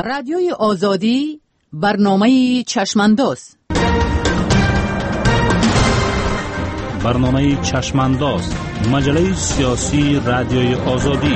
رادیوی آزادی برنامه چشمانداز. برنامه چشمانداز، مجله سیاسی رادیوی آزادی.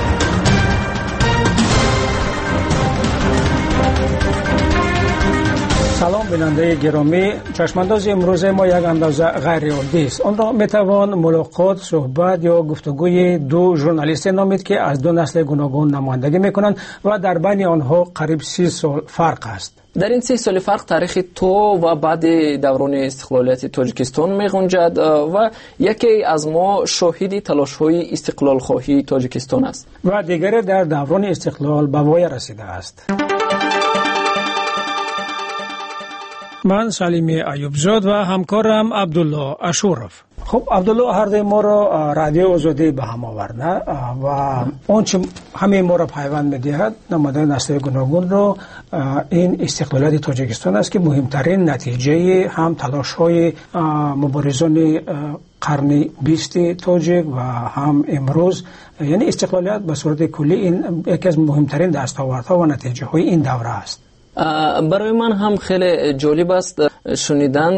سلام بیننده گرامی، چشمانداز امروز ما یک اندازه غیر عادی است. آن را میتوان ملاقات، صحبت یا گفتگوی دو ژورنالیست نامید که از دو نسل گوناگون نمایندگی میکنند و در بین آنها قریب 30 سال فرق است. در این 30 سال فرق تاریخ تو و بعد دوران استقلالیت تاجیکستان می‌گنجد و یکی از ما شاهد تلاش‌های استقلال خواهی تاجیکستان است و دیگری در دوران استقلال به وای رسیده است. من سلیم ایوبزاد و همکارم عبدالله اشورف. خب عبدالله، هر دوی ما را رادیو آزادی به هم آورده و آنچه همه ما را پیوند می‌دهد نماده نسل گوناگون را این استقلالیت تاجیکستان است که مهمترین نتیجه هم تلاش‌های مبارزان قرن 20 تاجیک و هم امروز، یعنی استقلالیت به صورت کلی این یکی از مهمترین دستاوردها و نتیجه‌های این دوره است. برای من هم خیلی جالب است شنیدن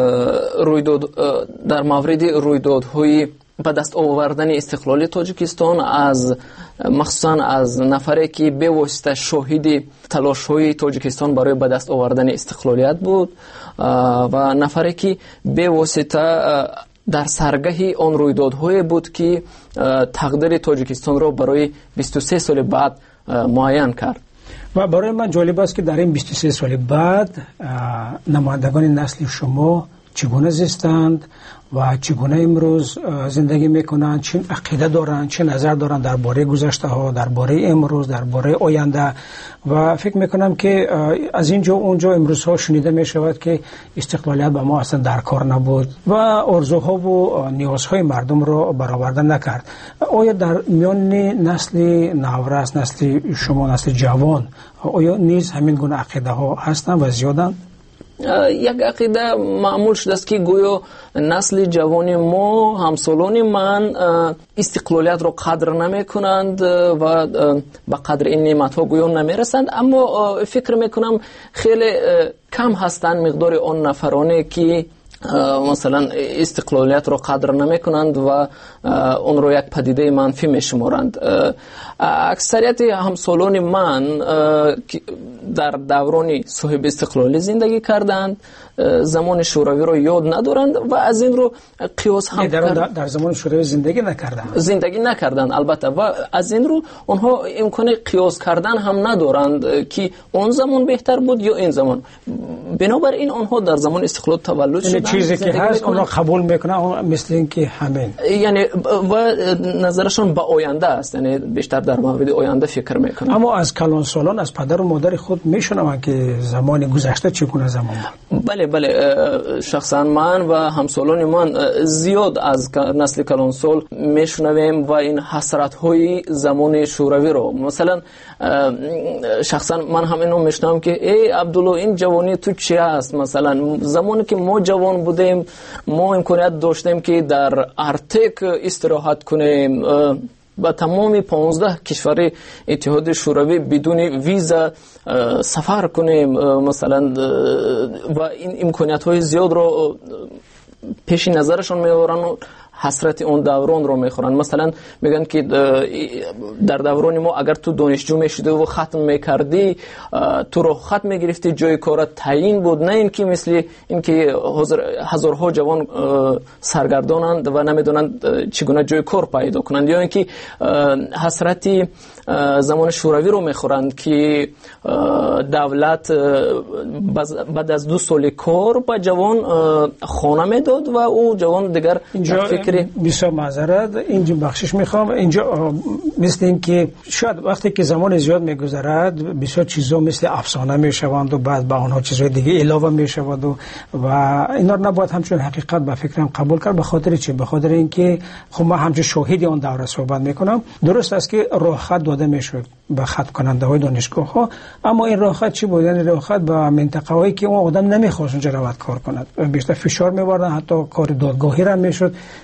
در مورد رویدادهای به دست آوردن استقلال تاجیکستان از مخصوصا از نفری که به واسطه شاهد تلاش‌های تاجیکستان برای به دست آوردن استقلالیت بود و نفری که به واسطه در سرگه آن رویدادهای بود که تقدیر تاجیکستان را برای 23 سال بعد معین کرد. و برای من جالب است که در این 23 سال بعد نمایندگان نسل شما چگونه زیستند و چگونه امروز زندگی میکنند، چه عقیده دارند، چه نظر دارند درباره گذشته ها، درباره امروز، درباره آینده. و فکر میکنم که از اینجا اونجا امروز ها شنیده میشود که استقلالیت به ما اصلا در کار نبود و آرزوها و نیازهای مردم را برآورده نکرد. آیا در میان نسل نورس، نسل شما، نسل جوان، آیا نیز همین گونه عقیده ها هستند و زیادند؟ یک عقیده معمول شده است که گویا نسل جوان ما، همسالان من، استقلالیت را قدر نمی کنند و به قدر این نعمت ها گویا نمی رسند. اما فکر می کنم خیلی کم هستند مقدار آن نفرانی که مثلا استقلالیت را قدر نمی کنند و اون را یک پدیده منفی می شمارند. اکثریت همسالان من در دوران صاحب استقلالی زندگی کردند، زمان شوروی را یاد ندارند و از این رو قیاس هم در زمان شوروی زندگی نکردند البته، و از این رو آنها امکان قیاس کردن هم ندارند که اون زمان بهتر بود یا این زمان. بنابراین آنها در زمان استقلال تولد شدند، چیزی که هست اون را قبول میکنن مثل این که همین، یعنی و نظرشون به آینده است، یعنی بیشتر در مورد آینده فکر میکنن. اما از کلان سالان از پدر و مادر خود میشنون که زمان گذشته چگونه زمان بود. بله شخصا من و همسالان من زیاد از نسل کلانسال میشنویم و این حسرت های زمان شوروی رو، مثلا شخصا من هم اینو میشنوم که ای عبدالله، این جوانی تو چی است؟ مثلا زمانی که ما جوان بودیم ما امکانیت داشتیم که در ارتک استراحت کنیم، با تمام 15 کشور اتحاد شوروی بدون ویزا سفر کنیم مثلا، و این امکانیت های زیاد رو پیش نظرشون میارن، حسرت اون دوران رو میخورن. مثلا میگن که در دوران ما اگر تو دانشجو میشدی و ختم میکردی تو رو ختم میگرفتی، جای کارت تعیین بود، نه اینکه مثل اینکه هزارها جوان سرگردانند و نمیدونند چگونه جای کار پیدا کنند، یا اینکه حسرتی زمان شوروی رو میخورند که دولت بعد از 2 سال کار به جوان خانه میداد و او جوان دیگر فکری بسیار معذرت اینجا بخشش میخوام. اینجا مثل این که شاید وقتی که زمان زیاد میگذرد بسیار چیزا مثل افسانه میشوند و بعد به آنها چیزهای دیگه علاوه میشود و اینا رو نباید همچون حقیقت به فکرم قبول کرد. به خاطر چی؟ به خاطر اینکه خب ما همچون شاهد آن دوره صحبت میکنم. درست است که راه خط داده میشد به خط کننده های دانشگاه ها، اما این راه خط چی بود؟ یعنی راه خط به منطقه هایی که اون آدم نمیخواست اونجا رود کار کند، بیشتر فشار می‌آوردن، حتی کار دادگاهی را میشد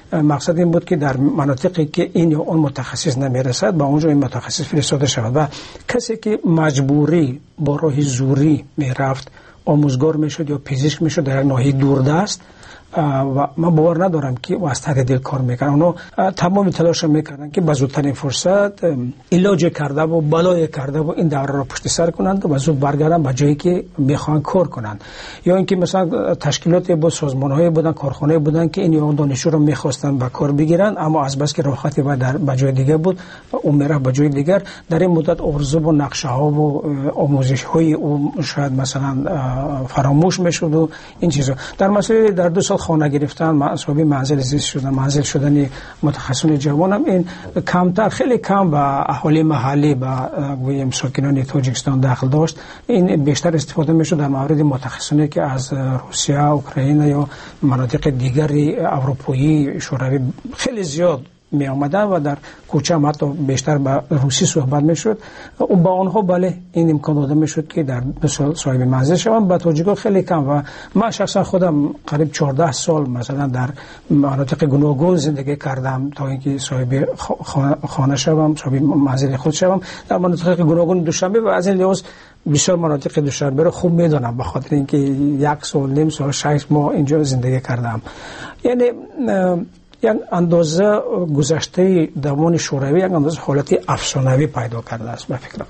مقصد این بود که در مناطقی که این یا اون متخصص نمیرسد با اونجا این متخصص فرستاده شود و کسی که مجبوری با راه زوری میرفت آموزگار میشد یا پزشک میشد در ناحیه دوردست و من باور ندارم که واسطه دل کار میکنن. اونا تمام تلاش میکردن که با زودترین فرصت علاج کرده و بلای کرده و این دوره را پشت سر کنند و زود برگردن به جایی که میخوان کار کنند. یا اینکه مثلا تشکیلات بود، سازمان‌های بودن، کارخانه بودن که این یا دانشجو رو میخواستن به کار بگیرن، اما از بس که راحتی و در به جای دیگه بود اون میره به جای دیگر. در این مدت ارزو و نقشه ها و آموزش های او شاید مثلا فراموش میشد و این چیزا. در مسئله در 2 سال خانه گرفتن، مسابقه منزل زیست شدن، منزل شدن متخصصان جوانم این کمتر، خیلی کم و اهالی محلی و گویم ساکنان تاجیکستان داخل داشت. این بیشتر استفاده میشد در مورد متخصصانی که از روسیه، اوکراین یا مناطق دیگری اروپایی، شوروی خیلی زیاد می آمدن و در کوچه هم حتی بیشتر با روسی صحبت می شد و با آنها بله این امکان داده می شد که در 2 سال صاحب منزل شوم. با تاجیک‌ها خیلی کم و من شخصا خودم قریب 14 سال مثلا در مناطق گوناگون زندگی کردم تا اینکه صاحب خانه شوم، صاحب منزل خود شوم در مناطق گوناگون دوشنبه. و از این لحاظ بسیار مناطق دوشنبه رو خوب میدونم به خاطر اینکه 1 سال نیم سال 6 ماه اینجا زندگی کردم. یعنی یک اندازه گذشته دوران شوروی یک اندازه حالت افسانوی پیدا کرده است به فکرم.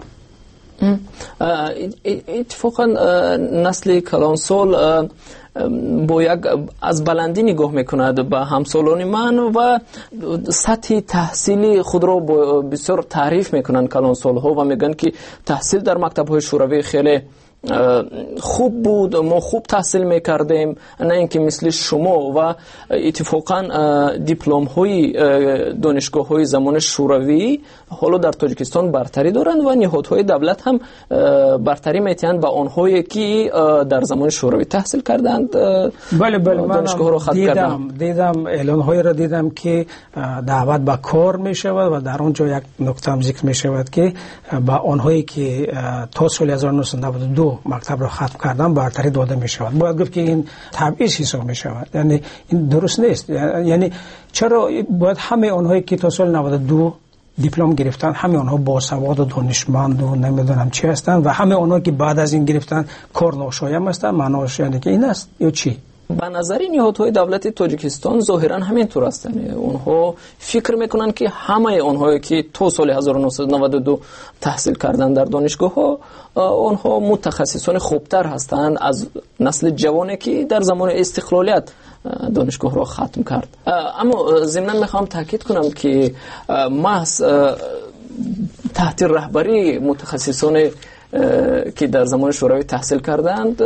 اتفاقا نسل کلانسال با یک از بلندی نگاه میکند به همسالان من و سطح تحصیلی خود را بسیار تعریف میکنند کلانسال ها و میگن که تحصیل در مکتب های شوروی خیلی خوب بود، ما خوب تحصیل میکردیم، نه اینکه مثل شما. و اتفاقا دیپلم های دانشگاه های زمان شوروی حالا در تاجیکستان برتری دارند و نهادهای دولت هم برتری میتیند به آنهایی که در زمان شوروی تحصیل کردند. بله دانشگاه را ختم کردند. دیدم اعلان های را دیدم که دعوت به کار می شود و در اونجا یک نکته هم ذکر می شود که با آنهایی که تا سال 1992 مکتب را ختم کردن برتری داده می شود. باید گفت که این تبعیض حساب می شود، یعنی این درست نیست. یعنی چرا باید همه آنهایی که تا سال 92 دیپلم گرفتن همه آنها باسواد و دانشمند و نمیدونم چی هستن و همه آنها که بعد از این گرفتن کار ناشایم هستن، معناش یعنی که این است یا چی؟ به نظر نهادهای دولت تاجیکستان ظاهرا همینطور هستند. اونها فکر میکنن که همه اونهایی که تا سال 1992 تحصیل کردن در دانشگاه ها اونها متخصصان خوبتر هستند از نسل جوانی که در زمان استقلالیت دانشگاه را ختم کرد. اما ضمناً میخوام تاکید کنم که محض تحت رهبری متخصصان که در زمان شوروی تحصیل کردند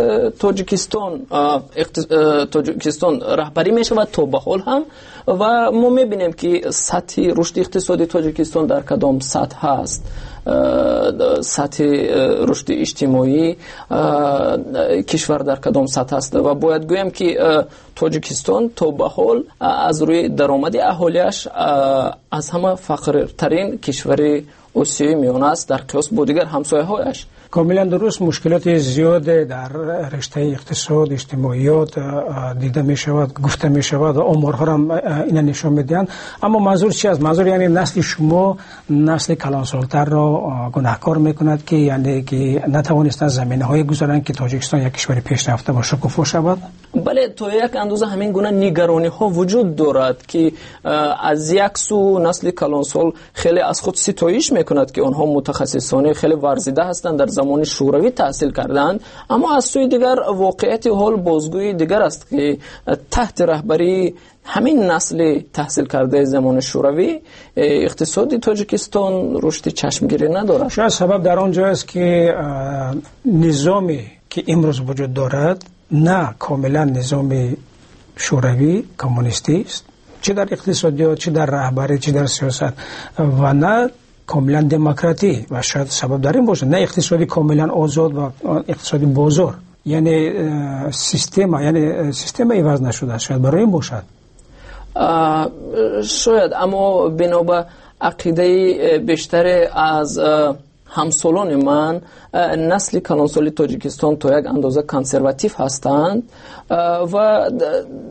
تاجیکستان رهبری می شود تا به حال هم و ما می بینیم که سطح رشد اقتصادی تاجیکستان در کدام سطح هست، سطح رشد اجتماعی کشور در کدام سطح است و باید گویم که تاجیکستان تا به حال از روی درآمد اهالیش از همه فقیرترین کشور آسیای میانه است در قیاس با دیگر همسایه‌هایش. کاملا درست. مشکلات زیاد در رشته اقتصاد اجتماعیات دیده می شود، گفته می شود و آمارها هم اینا نشان میدهند. اما منظور چی است؟ منظور یعنی نسل شما نسل کلانسالتر را گناهکار میکند که یعنی که نتوانستند زمینه‌های گذارند که تاجیکستان یک کشور پیشرفته و شکوفا شود؟ بله، تا یک اندازه همین گونه نگرانی ها وجود دارد که از یک سو نسل کلانسال خیلی از خود ستایش میکند که آنها متخصصان خیلی ورزیده هستند، در زمان شوروی تحصیل کردند، اما از سوی دیگر واقعیت حال بازگوی دیگر است که تحت رهبری همین نسل تحصیل کرده زمان شوروی اقتصادی تاجیکستان رشد چشمگیری ندارد. شاید سبب در آنجا است که نظامی که امروز وجود دارد نه کاملا نظام شوروی کمونیستی است، چه در اقتصادیات، چه در رهبری، چه در سیاست، و نه کاملا دموکراتی و شاید سبب در این باشد نه اقتصادی کاملا آزاد و اقتصادی بازار، یعنی سیستم عوض نشده، شاید برای این باشد. شاید، اما بنابر عقیده بیشتر از همسالان من نسل کلانسالی تاجیکستان تا یک اندازه کنسرواتیو هستند و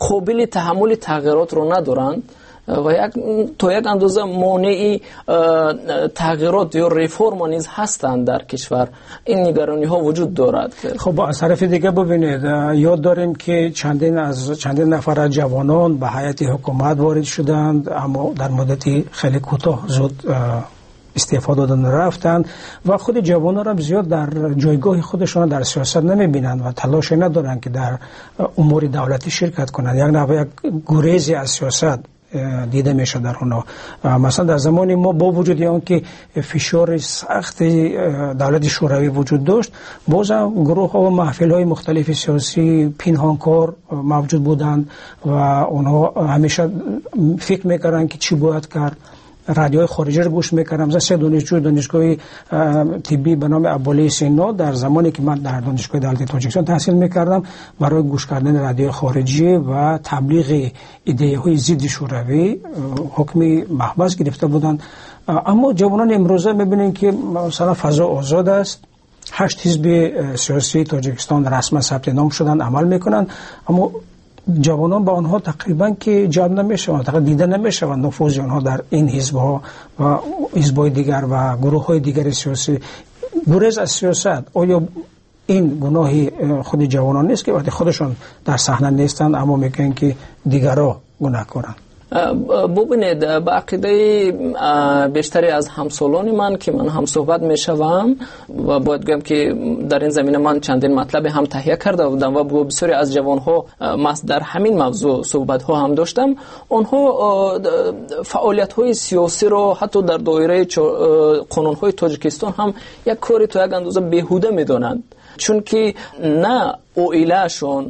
قابل تحمل تغییرات رو ندارند و تا یک اندازه مانع تغییرات یا ریفورم نیز هستند در کشور. این نگرانی ها وجود دارد. خب از طرف دیگه ببینید یاد داریم که چندین نفر از جوانان به هیئت حکومت وارد شدند، اما در مدتی خیلی کوتاه زود استعفا دادن رفتند و خود جوانان را زیاد در جایگاه خودشان در سیاست نمیبینند و تلاش ندارند که در امور دولتی شرکت کنند. یک نوع یک گریزی از سیاست دیده میشه در اونا. مثلا در زمان ما با وجود آن که فشار سخت دولت شوروی وجود داشت، بازم گروه ها و محفل های مختلف سیاسی پنهانکار موجود بودند و اونها همیشه فکر میکردند که چی باید کرد. رادیوهای خارجی رو گوش میکردم. مثلا 3 دانشجوی دانشگاه طبی به نام ابوعلی سینا در زمانی که من در دانشگاه دولتی تاجیکستان تحصیل میکردم برای گوش کردن رادیوی خارجی و تبلیغ ایده های ضد شوروی حکم محبس گرفته بودند. اما جوانان امروزه میبینید که مثلا فضا آزاد است. 8 حزب سیاسی تاجیکستان رسما ثبت نام شدن، عمل میکنند، اما جوانان با آنها تقریبا که جلب نمیشوند، تقریبا دیده نمیشوند نفوذ آنها در این حزب‌ها و حزب‌های دیگر و گروه‌های دیگر سیاسی. گریز از سیاست، آیا این گناهی خود جوانان نیست که وقتی خودشان در صحنه نیستند اما میگن که دیگرها گناهکارند؟ ببینید، به عقیده بیشتری از همسالان من که من هم صحبت میشوم و باید بگم که در این زمینه من چندین مطلب هم تهیه کرده بودم و با بسیاری از جوانها در همین موضوع صحبت ها هم داشتم. آنها فعالیت های سیاسی رو حتی در دایره قانون های تاجیکستان هم یک کاری تا یک اندازه بیهوده میدانند، چون که نه اویلهشون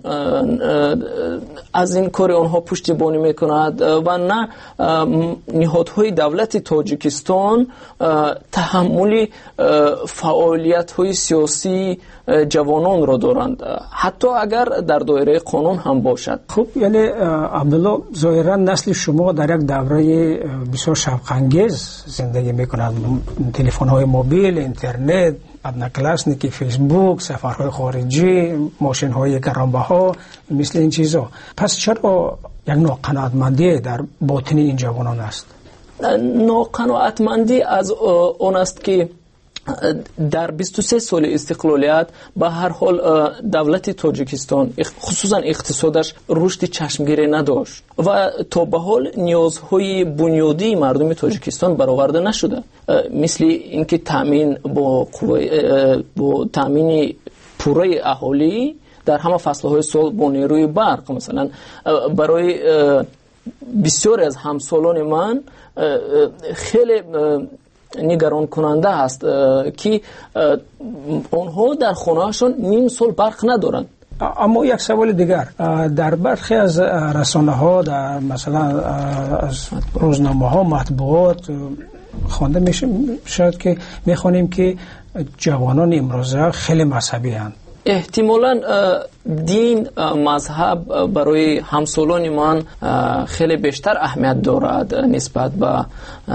از این کار آنها پشتیبانی میکند و نه نهادهای دولت تاجیکستان تحمل فعالیت های سیاسی جوانان را دارند، حتی اگر در دایره قانون هم باشد. خب یعنی عبدالله، ظاهرا نسل شما در یک دوره بسیار شوق‌انگیز زندگی میکند. تلفن های موبیل، اینترنت، ادناکلاسنیکی، فیسبوک، سفرهای خارجی، ماشین های گرانبها، مثل این چیزا. پس چرا یک ناقناعتمندی در باطن این جوانان است؟ ناقناعتمندی از اون است که در 23 سال استقلالیت به هر حال دولت تاجیکستان خصوصا اقتصادش رشد چشمگیری نداشت و تا به حال نیازهای بنیادی مردم تاجیکستان برآورده نشده، مثل اینکه تامین با تامین پوره اهالی در همه فصلهای سال با نیروی برق. مثلا برای بسیاری از همسالان من خیلی نگران کننده است که آنها در خانه‌شان نیم سال برق ندارند. اما یک سوال دیگر، در برخی از رسانه ها، در مثلا از روزنامه ها، مطبوعات خوانده میشه شاید که میخوانیم که جوانان امروزه خیلی مذهبی هستند. احتمالاً دین، مذهب برای همسالان من خیلی بیشتر اهمیت دارد نسبت به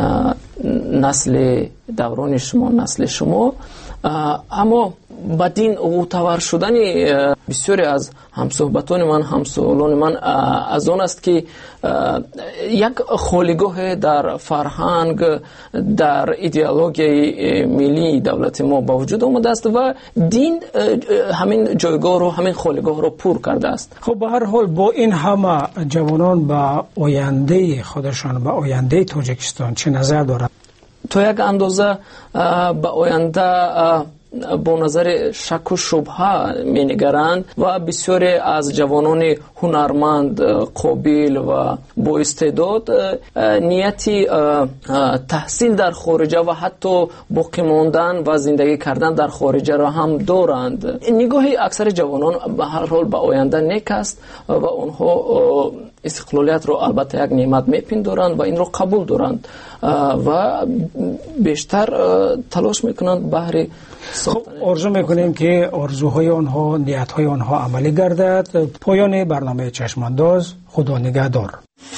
نسل دوران شما، نسل شما. اما با دین معتبر شدن بسیاری از همصحبتان من، همسالان من از آن است که یک خالیگاه در فرهنگ، در ایدئولوژی ملی دولت ما با وجود آمده است و دین همین جایگاه رو، همین خالیگاه رو پر کرده است. خب به هر حال با این همه جوانان با آینده خودشان، با آینده تاجیکستان چه نظر دارند؟ تا یک اندازه به آینده با نظر شک و شبهه می نگرند و بسیاری از جوانان هنرمند، قابل و با استعداد نیتی تحصیل در خارجه و حتی باقی ماندن و زندگی کردن در خارجه را هم دارند. نگاهی اکثر جوانان به هر حال به آینده نیک است و آنها استقلالیت رو البته یک نعمت میپندارند و این رو قبول دارند و بیشتر تلاش میکنند بهر. خب آرزو میکنیم که آرزوهای آنها، نیتهای آنها عملی گردد. پایان برنامه چشمانداز. خدا نگهدار.